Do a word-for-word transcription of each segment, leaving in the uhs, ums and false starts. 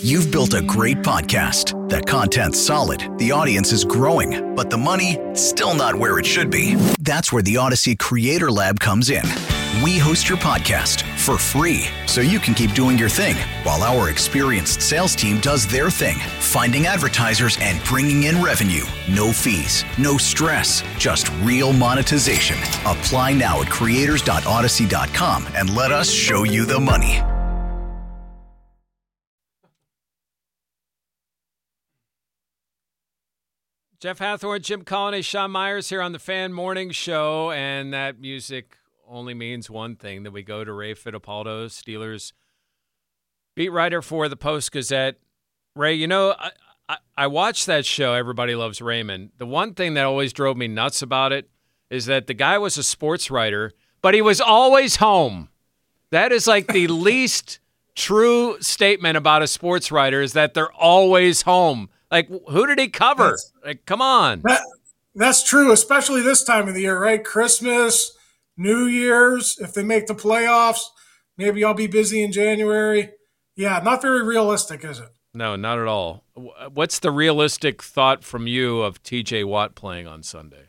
You've built a great podcast. The content's solid, the audience is growing, but the money, still not where it should be. That's where the Odyssey Creator Lab comes in. We host your podcast for free, so you can keep doing your thing, while our experienced sales team does their thing, finding advertisers and bringing in revenue. No fees, no stress, just real monetization. Apply now at creators dot odyssey dot com and let us show you the money. Jeff Hathorn, Jim Colony, Sean Myers here on the Fan Morning Show, and that music only means one thing, that we go to Ray Fittipaldo, Steelers beat writer for the Post-Gazette. Ray, you know, I, I, I watched that show, Everybody Loves Raymond. The one thing that always drove me nuts about it is that the guy was a sports writer, but he was always home. That is like the least true statement about a sports writer, is that they're always home. Like, who did he cover? That's, like, come on. That, that's true, especially this time of the year, right? Christmas, New Year's, if they make the playoffs, maybe I'll be busy in January. Yeah, not very realistic, is it? No, not at all. What's the realistic thought from you of T J Watt playing on Sunday?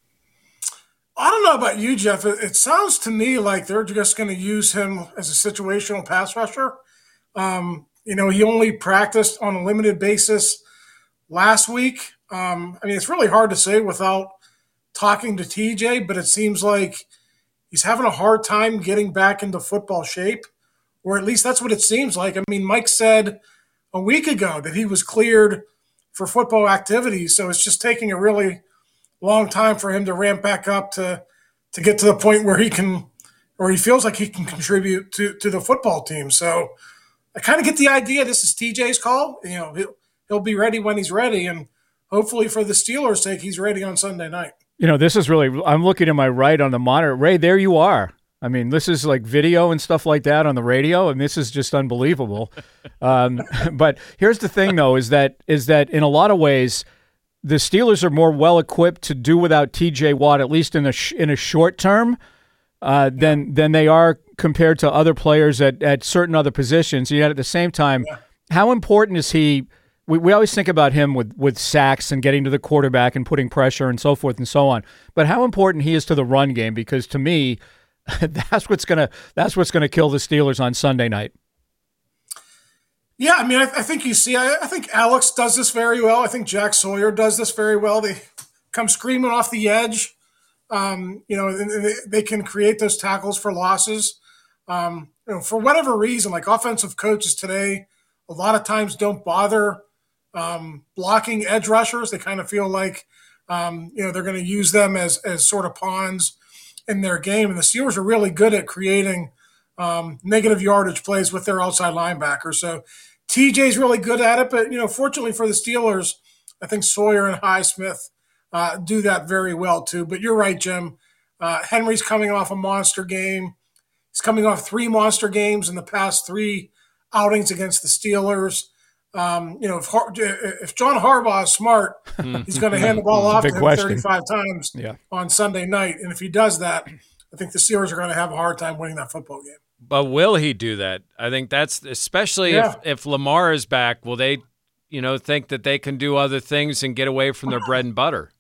I don't know about you, Jeff. It, it sounds to me like they're just going to use him as a situational pass rusher. Um, you know, he only practiced on a limited basis last week. Um, I mean, it's really hard to say without talking to T J, but it seems like he's having a hard time getting back into football shape, or at least that's what it seems like. I mean, Mike said a week ago that he was cleared for football activities, so it's just taking a really long time for him to ramp back up to to get to the point where he can, or he feels like he can contribute to, to the football team. So I kind of get the idea this is T J's call. You know, he'll, he'll be ready when he's ready, and hopefully for the Steelers' sake, he's ready on Sunday night. You know, this is really – I'm looking to my right on the monitor. Ray, there you are. I mean, this is like video and stuff like that on the radio, and this is just unbelievable. um, but here's the thing, though, is that is that in a lot of ways, the Steelers are more well-equipped to do without T J Watt, at least in a sh- in a short term, uh, than, than they are compared to other players at, at certain other positions. Yet at the same time, yeah. How important is he – We we always think about him with, with sacks and getting to the quarterback and putting pressure and so forth and so on. But how important he is to the run game, because to me, that's what's gonna that's what's gonna kill the Steelers on Sunday night. Yeah, I mean, I, I think you see, I, I think Alex does this very well. I think Jack Sawyer does this very well. They come screaming off the edge. Um, you know, and they, they can create those tackles for losses. Um, you know, for whatever reason, like offensive coaches today, a lot of times don't bother Um, blocking edge rushers. They kind of feel like, um, you know, they're going to use them as as sort of pawns in their game. And the Steelers are really good at creating um, negative yardage plays with their outside linebackers. So T J's really good at it. But, you know, fortunately for the Steelers, I think Sawyer and Highsmith uh, do that very well too. But you're right, Jim. Uh, Henry's coming off a monster game. He's coming off three monster games in the past three outings against the Steelers. Um, you know, if if John Harbaugh is smart, he's going to hand the ball off to him question. thirty-five times yeah. on Sunday night. And if he does that, I think the Steelers are going to have a hard time winning that football game. But will he do that? I think that's especially yeah. if, if Lamar is back, will they, you know, think that they can do other things and get away from their bread and butter?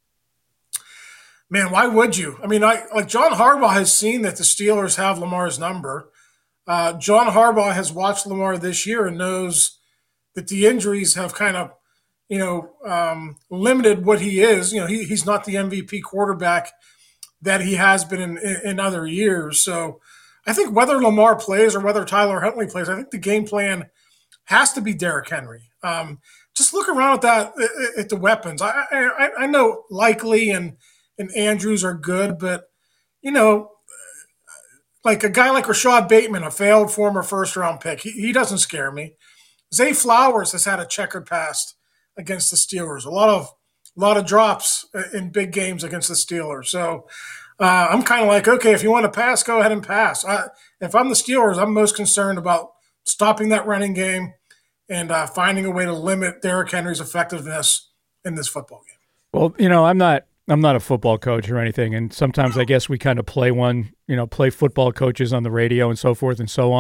Man, why would you? I mean, I like John Harbaugh has seen that the Steelers have Lamar's number. Uh, John Harbaugh has watched Lamar this year and knows that the injuries have kind of, you know, um, limited what he is. You know, he, he's not the M V P quarterback that he has been in, in, in other years. So I think whether Lamar plays or whether Tyler Huntley plays, I think the game plan has to be Derrick Henry. Um, just look around at that, at the weapons. I, I, I know Likely and, and Andrews are good, but, you know, like a guy like Rashad Bateman, a failed former first-round pick, he, he doesn't scare me. Zay Flowers has had a checkered past against the Steelers. A lot of a lot of drops in big games against the Steelers. So uh, I'm kind of like, okay, if you want to pass, go ahead and pass. I, if I'm the Steelers, I'm most concerned about stopping that running game and uh, finding a way to limit Derrick Henry's effectiveness in this football game. Well, you know, I'm not I'm not a football coach or anything, and sometimes I guess we kind of play one, you know, play football coaches on the radio and so forth and so on.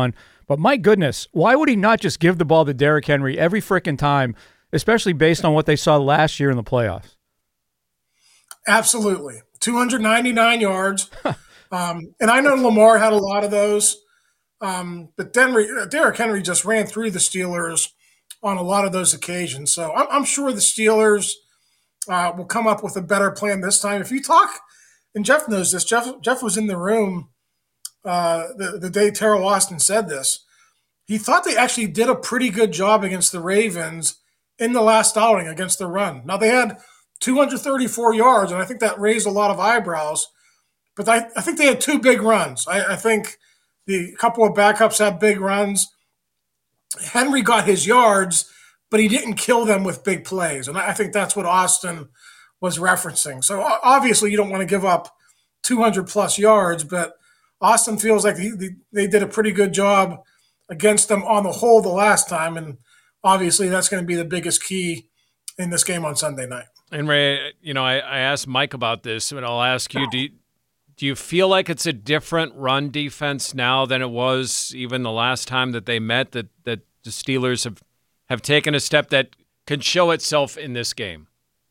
But my goodness, why would he not just give the ball to Derrick Henry every frickin' time, especially based on what they saw last year in the playoffs? Absolutely. two hundred ninety-nine yards. um, and I know Lamar had a lot of those. Um, but Denry, Derrick Henry just ran through the Steelers on a lot of those occasions. So I'm, I'm sure the Steelers uh, will come up with a better plan this time. If you talk, and Jeff knows this, Jeff, Jeff was in the room uh, the, the day Terrell Austin said this. He thought they actually did a pretty good job against the Ravens in the last outing against the run. Now, they had two hundred thirty-four yards, and I think that raised a lot of eyebrows. But I, I think they had two big runs. I, I think the couple of backups had big runs. Henry got his yards, but he didn't kill them with big plays. And I think that's what Austin was referencing. So obviously you don't want to give up two hundred plus yards, but Austin feels like he, they did a pretty good job against them on the whole the last time. And obviously that's going to be the biggest key in this game on Sunday night. And Ray, you know, I, I asked Mike about this, and I'll ask you, do you, do you feel like it's a different run defense now than it was even the last time that they met, that, that the Steelers have, have taken a step that can show itself in this game?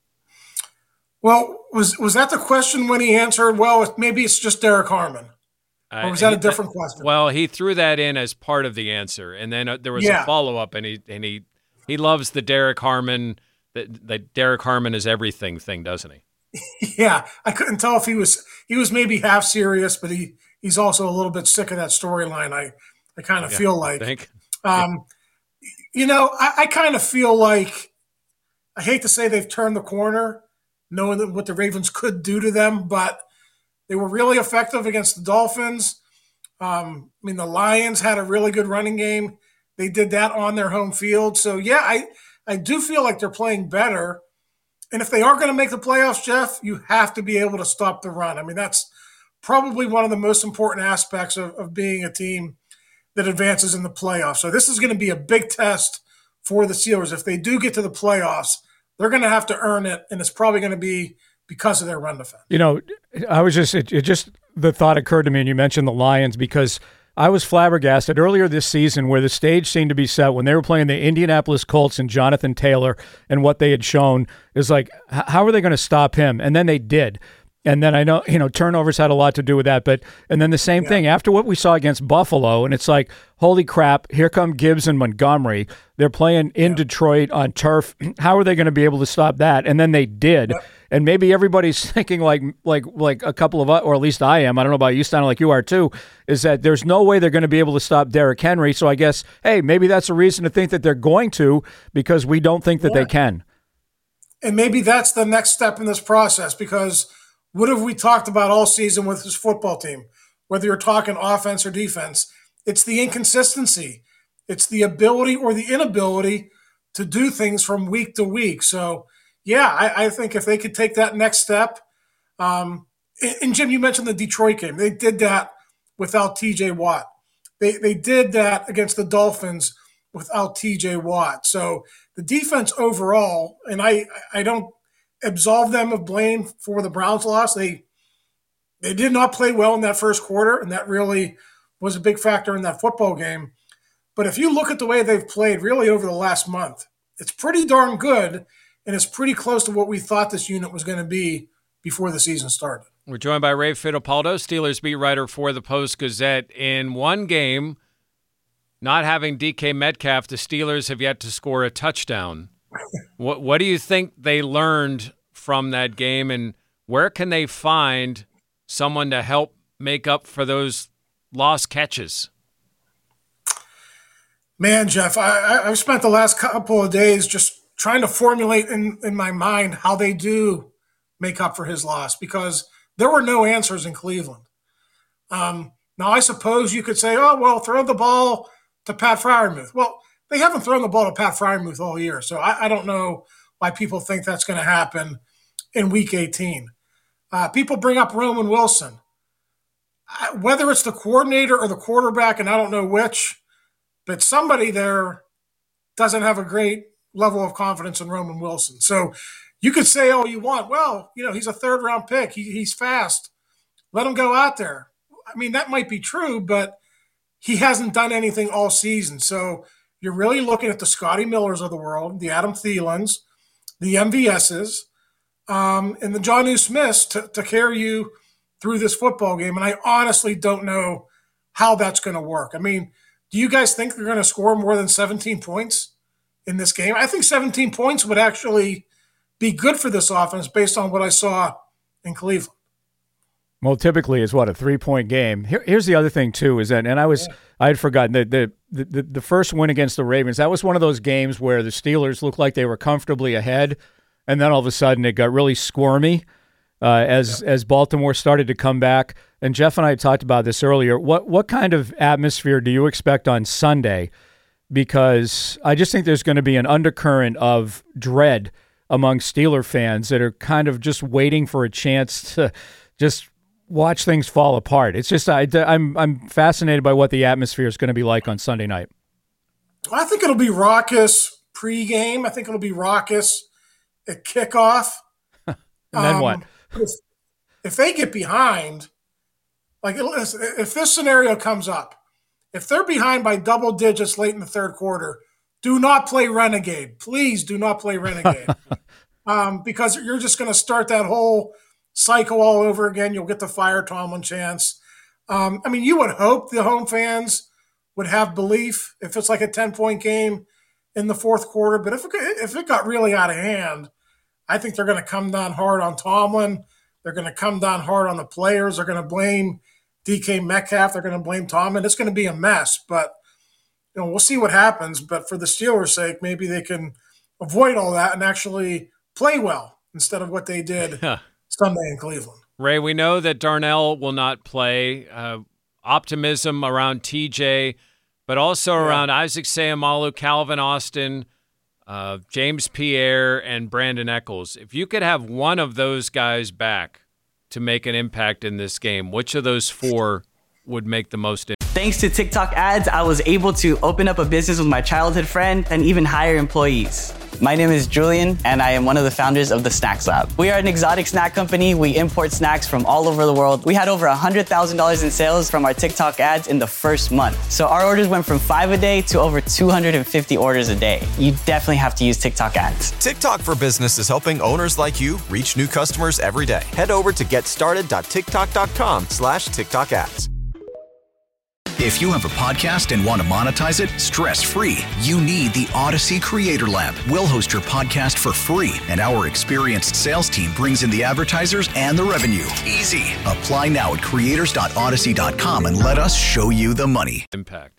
Well, was was that the question when he answered, well, maybe it's just Derek Harmon? Or was that uh, a different question? Well, he threw that in as part of the answer, and then uh, there was yeah. a follow-up, and he and he, he loves the Derek Harmon, that, that Derek Harmon is everything thing, doesn't he? Yeah, I couldn't tell if he was he was maybe half serious, but he, he's also a little bit sick of that storyline. I I kind of yeah, feel like, think. Um, you know, I, I kind of feel like I hate to say they've turned the corner, knowing that what the Ravens could do to them, but they were really effective against the Dolphins. Um, I mean, the Lions had a really good running game. They did that on their home field. So yeah, I I do feel like they're playing better. And if they are going to make the playoffs, Jeff, you have to be able to stop the run. I mean, that's probably one of the most important aspects of, of being a team that advances in the playoffs. So this is going to be a big test for the Steelers. If they do get to the playoffs, they're going to have to earn it, and it's probably going to be because of their run defense. You know, I was just, it, it just, the thought occurred to me, and you mentioned the Lions, because I was flabbergasted earlier this season where the stage seemed to be set when they were playing the Indianapolis Colts and Jonathan Taylor, and what they had shown is like, how are they going to stop him? And then they did. And then I know, you know, turnovers had a lot to do with that. But, and then the same yeah. thing after what we saw against Buffalo, and it's like, holy crap, here come Gibbs and Montgomery. They're playing in yeah. Detroit on turf. How are they going to be able to stop that? And then they did. Yeah. And maybe everybody's thinking like, like, like a couple of, or at least I am, I don't know about you, sounding like you are too, is that there's no way they're going to be able to stop Derrick Henry. So I guess, hey, maybe that's a reason to think that they're going to, because we don't think that yeah. they can. And maybe that's the next step in this process, because what have we talked about all season with this football team? Whether you're talking offense or defense, it's the inconsistency. It's the ability or the inability to do things from week to week. So, yeah, I, I think if they could take that next step, um, and, and Jim, you mentioned the Detroit game. They did that without T J Watt. They they did that against the Dolphins without T J Watt. So the defense overall, and I I don't absolve them of blame for the Browns loss. They they did not play well in that first quarter, and that really was a big factor in that football game. But if you look at the way they've played really over the last month, it's pretty darn good, and it's pretty close to what we thought this unit was going to be before the season started. We're joined by Ray Fittipaldo, Steelers beat writer for the Post-Gazette. In one game, not having D K Metcalf, the Steelers have yet to score a touchdown. What what do you think they learned from that game, and where can they find someone to help make up for those lost catches? Man, Jeff, I, I've spent the last couple of days just trying to formulate in, in my mind how they do make up for his loss, because there were no answers in Cleveland. Um, now, I suppose you could say, oh, well, throw the ball to Pat Freiermuth. Well, they haven't thrown the ball to Pat Freiermuth all year, so I, I don't know why people think that's going to happen in Week eighteen. Uh, people bring up Roman Wilson. Uh, whether it's the coordinator or the quarterback, and I don't know which, but somebody there doesn't have a great level of confidence in Roman Wilson. So you could say all you want. Well, you know, he's a third-round pick. He, he's fast. Let him go out there. I mean, that might be true, but he hasn't done anything all season. So you're really looking at the Scotty Millers of the world, the Adam Thielens, the M V S's, um, and the Jonnu Smiths to, to carry you through this football game. And I honestly don't know how that's going to work. I mean, do you guys think they're going to score more than seventeen points in this game? I think seventeen points would actually be good for this offense based on what I saw in Cleveland. Well, typically it's what, a three-point game. Here, here's the other thing too, is that, and I was, yeah. I had forgotten that the, the the first win against the Ravens, that was one of those games where the Steelers looked like they were comfortably ahead, and then all of a sudden it got really squirmy uh, as yeah. as Baltimore started to come back. And Jeff and I talked about this earlier. What what kind of atmosphere do you expect on Sunday? Because I just think there's going to be an undercurrent of dread among Steeler fans that are kind of just waiting for a chance to just watch things fall apart. It's just I, I'm I'm fascinated by what the atmosphere is going to be like on Sunday night. I think it'll be raucous pregame. I think it'll be raucous at kickoff. And then um, what? If, if they get behind, like if this scenario comes up, if they're behind by double digits late in the third quarter, do not play Renegade. Please do not play Renegade. um, because you're just going to start that whole cycle all over again. You'll get the fire Tomlin chance. Um, I mean, you would hope the home fans would have belief if it's like a ten-point game in the fourth quarter. But if it, if it got really out of hand, I think they're going to come down hard on Tomlin. They're going to come down hard on the players. They're going to blame D K Metcalf. They're going to blame Tomlin. It's going to be a mess. But you know, we'll see what happens. But for the Steelers' sake, maybe they can avoid all that and actually play well instead of what they did Sunday in Cleveland. Ray, we know that Darnell will not play. Uh, optimism around T J, but also yeah. around Isaac Seumalo, Calvin Austin, uh, James Pierre, and Brandon Echols. If you could have one of those guys back to make an impact in this game, which of those four would make the most impact? Thanks to TikTok ads, I was able to open up a business with my childhood friend and even hire employees. My name is Julian, and I am one of the founders of the Snacks Lab. We are an exotic snack company. We import snacks from all over the world. We had over one hundred thousand dollars in sales from our TikTok ads in the first month. So our orders went from five a day to over two hundred fifty orders a day. You definitely have to use TikTok ads. TikTok for Business is helping owners like you reach new customers every day. Head over to getstarted.tiktok.com slash TikTok ads. If you have a podcast and want to monetize it stress-free, you need the Odyssey Creator Lab. We'll host your podcast for free, and our experienced sales team brings in the advertisers and the revenue. Easy. Apply now at creators dot odyssey dot com and let us show you the money. Impact.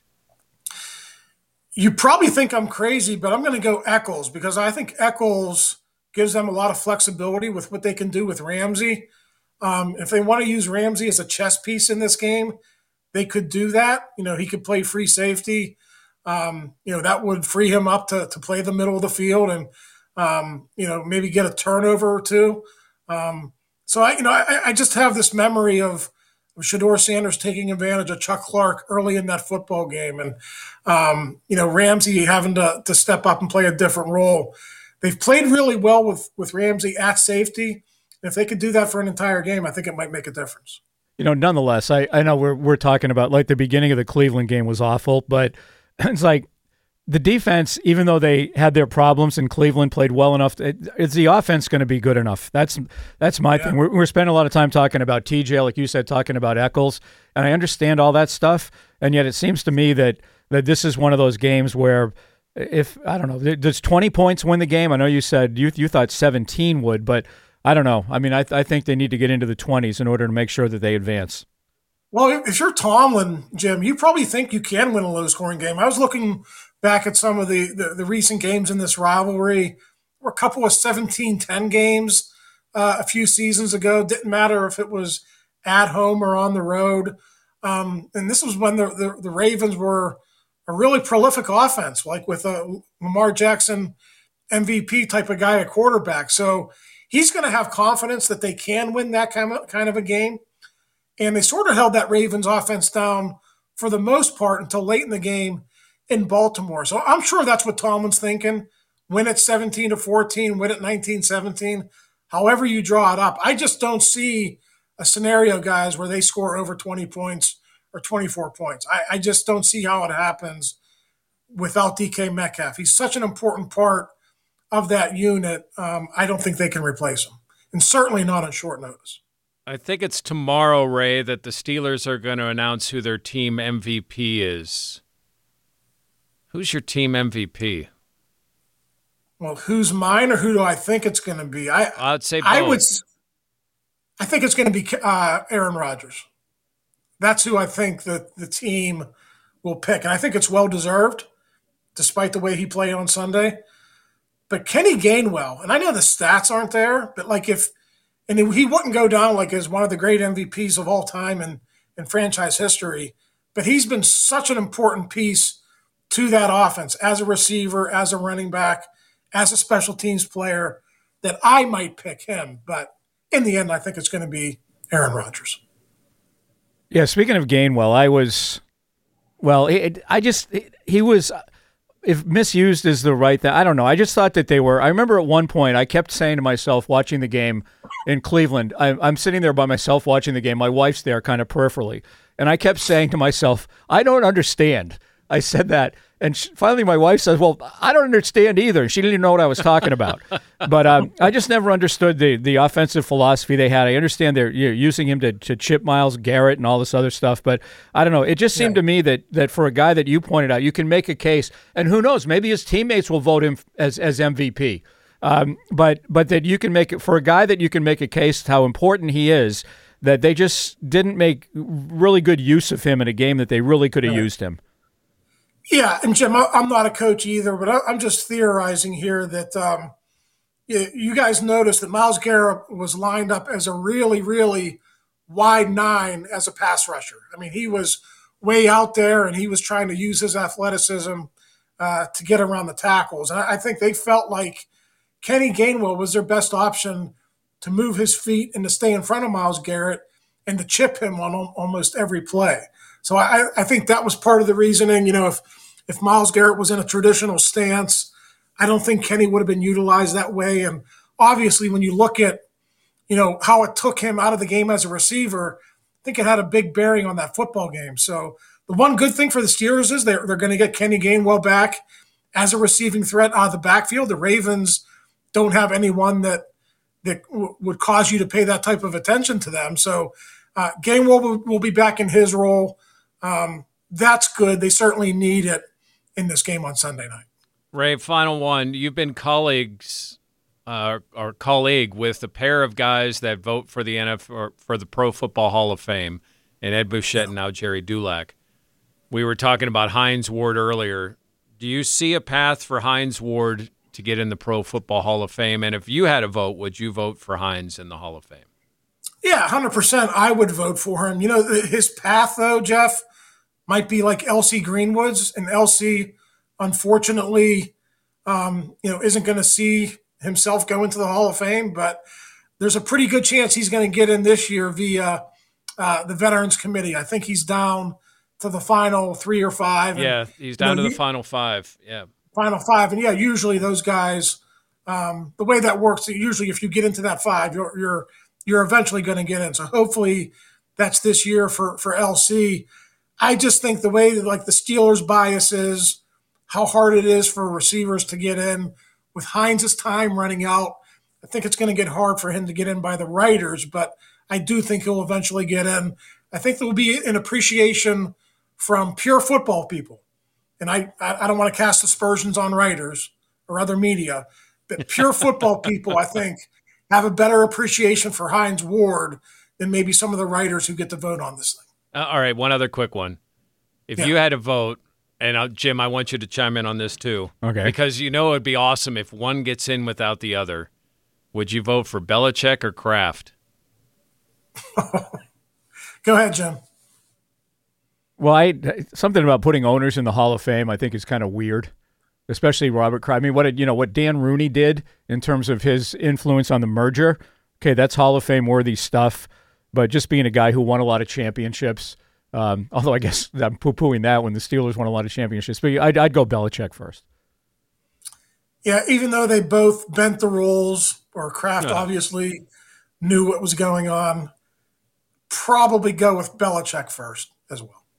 You probably think I'm crazy, but I'm going to go Echols because I think Echols gives them a lot of flexibility with what they can do with Ramsey. Um, if they want to use Ramsey as a chess piece in this game, they could do that. You know, he could play free safety. Um, you know, that would free him up to to play the middle of the field and, um, you know, maybe get a turnover or two. Um, so, I, you know, I, I just have this memory of, of Shedeur Sanders taking advantage of Chuck Clark early in that football game. And, um, you know, Ramsey having to, to step up and play a different role. They've played really well with, with Ramsey at safety. And if they could do that for an entire game, I think it might make a difference. You know, nonetheless, I, I know we're we're talking about, like, the beginning of the Cleveland game was awful, but it's like the defense, even though they had their problems and Cleveland played well enough, it, is the offense going to be good enough? That's that's my yeah. thing. We're, we're spending a lot of time talking about T J, like you said, talking about Echols, and I understand all that stuff, and yet it seems to me that, that this is one of those games where if, I don't know, does twenty points win the game? I know you said you you thought seventeen would, but I don't know. I mean, I, th- I think they need to get into the twenties in order to make sure that they advance. Well, if you're Tomlin, Jim, you probably think you can win a low-scoring game. I was looking back at some of the, the, the recent games in this rivalry. There were a couple of seventeen ten games uh, a few seasons ago. Didn't matter if it was at home or on the road. Um, and this was when the, the, the Ravens were a really prolific offense, like with a Lamar Jackson M V P type of guy at quarterback. So he's going to have confidence that they can win that kind of, kind of a game. And they sort of held that Ravens offense down for the most part until late in the game in Baltimore. So I'm sure that's what Tomlin's thinking. Win it seventeen to fourteen, win it nineteen seventeen, however you draw it up. I just don't see a scenario, guys, where they score over twenty points or twenty-four points. I, I just don't see how it happens without D K Metcalf. He's such an important part of that unit. Um, I don't think they can replace him, and certainly not on short notice. I think it's tomorrow, Ray, that the Steelers are going to announce who their team M V P is. Who's your team M V P? Well, who's mine, or who do I think it's going to be? I I'd say both. I would. I think it's going to be uh, Aaron Rodgers. That's who I think that the team will pick, and I think it's well deserved, despite the way he played on Sunday. But Kenny Gainwell, and I know the stats aren't there, but like if and he wouldn't go down like as one of the great M V Ps of all time in, in franchise history, but he's been such an important piece to that offense as a receiver, as a running back, as a special teams player, that I might pick him. But in the end, I think it's going to be Aaron Rodgers. Yeah, speaking of Gainwell, I was, well, it, I just, it, he was, if misused is the right thing, I don't know. I just thought that they were, I remember at one point, I kept saying to myself, watching the game in Cleveland, I, I'm sitting there by myself watching the game. My wife's there kind of peripherally. And I kept saying to myself, I don't understand. I said that. And she, finally my wife says, well, I don't understand either. And she didn't even know what I was talking about. But um, I just never understood the, the offensive philosophy they had. I understand they're you know, using him to, to chip Myles Garrett and all this other stuff. But I don't know. It just seemed yeah. to me that that for a guy that you pointed out, you can make a case. And who knows, maybe his teammates will vote him as, as M V P. Um, but but that you can make it for a guy that you can make a case how important he is, that they just didn't make really good use of him in a game that they really could have right. used him. Yeah, and Jim, I'm not a coach either, but I'm just theorizing here that um, you guys noticed that Myles Garrett was lined up as a really, really wide nine as a pass rusher. I mean, he was way out there, and he was trying to use his athleticism uh, to get around the tackles. And I think they felt like Kenny Gainwell was their best option to move his feet and to stay in front of Myles Garrett and to chip him on almost every play. So I, I think that was part of the reasoning. You know, if if Myles Garrett was in a traditional stance, I don't think Kenny would have been utilized that way. And obviously, when you look at, you know, how it took him out of the game as a receiver, I think it had a big bearing on that football game. So the one good thing for the Steelers is they're, they're going to get Kenny Gainwell back as a receiving threat out of the backfield. The Ravens don't have anyone that that w- would cause you to pay that type of attention to them. So uh, Gainwell will, will be back in his role. Um, that's good. They certainly need it in this game on Sunday night. Ray, final one. You've been colleagues uh, or colleague with a pair of guys that vote for the N F L or for the Pro Football Hall of Fame, and Ed Bouchette and now Jerry Dulac. We were talking about Hines Ward earlier. Do you see a path for Hines Ward to get in the Pro Football Hall of Fame? And if you had a vote, would you vote for Hines in the Hall of Fame? Yeah, one hundred percent I would vote for him. You know, his path, though, Jeff, might be like L C Greenwood's, and L C, unfortunately, um, you know, isn't going to see himself go into the Hall of Fame, but there's a pretty good chance he's going to get in this year via uh, the Veterans Committee. I think he's down to the final three or five. Yeah, and, he's down you know, to the he, final five. Yeah. Final five. And, yeah, usually those guys, um, the way that works, usually if you get into that five, you're you're you're eventually going to get in. So hopefully that's this year for, for L C. I just think the way that, like, the Steelers' bias is, how hard it is for receivers to get in. With Hines' time running out, I think it's going to get hard for him to get in by the writers, but I do think he'll eventually get in. I think there will be an appreciation from pure football people. And I, I don't want to cast aspersions on writers or other media, but pure football people, I think, have a better appreciation for Hines Ward than maybe some of the writers who get to vote on this thing. Uh, all right, one other quick one. If yeah. you had a vote, and uh, Jim, I want you to chime in on this too. Okay. Because you know it would be awesome if one gets in without the other. Would you vote for Belichick or Kraft? Go ahead, Jim. Well, I something about putting owners in the Hall of Fame I think is kind of weird, especially Robert Kraft. I mean, what you know what Dan Rooney did in terms of his influence on the merger. Okay, that's Hall of Fame worthy stuff. But just being a guy who won a lot of championships, um, although I guess I'm poo-pooing that when the Steelers won a lot of championships. But I'd, I'd go Belichick first. Yeah, even though they both bent the rules, or Kraft no. obviously knew what was going on, probably go with Belichick first as well.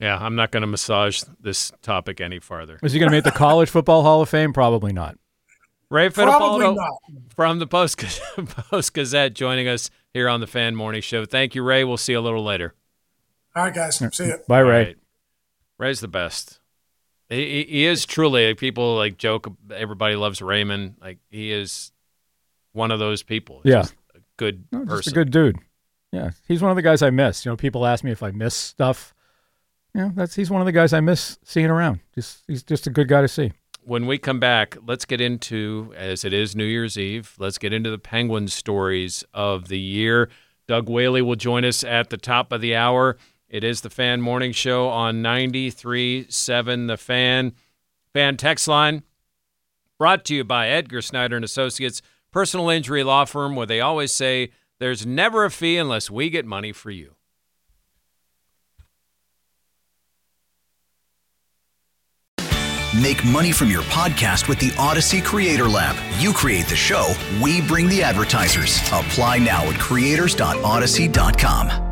Yeah, I'm not going to massage this topic any farther. Is he going to make the College Football Hall of Fame? Probably not. Ray Probably Fittipaldo not. from the Post Post Gazette joining us here on the Fan Morning Show. Thank you, Ray. We'll see you a little later. All right, guys. See you. Bye, Ray. All right. Ray's the best. He, he is truly, like, people like joke, everybody loves Raymond. Like, he is one of those people. Yeah. Just a good No, person. just a good dude. Yeah, he's one of the guys I miss. You know, people ask me if I miss stuff. You know, that's he's one of the guys I miss seeing around. Just he's just a good guy to see. When we come back, let's get into, as it is New Year's Eve, let's get into the Penguins stories of the year. Doug Whaley will join us at the top of the hour. It is the Fan Morning Show on ninety-three point seven The Fan. Fan text line brought to you by Edgar Snyder and Associates, personal injury law firm, where they always say there's never a fee unless we get money for you. Make money from your podcast with the Odyssey Creator Lab. You create the show, we bring the advertisers. Apply now at creators dot odyssey dot com.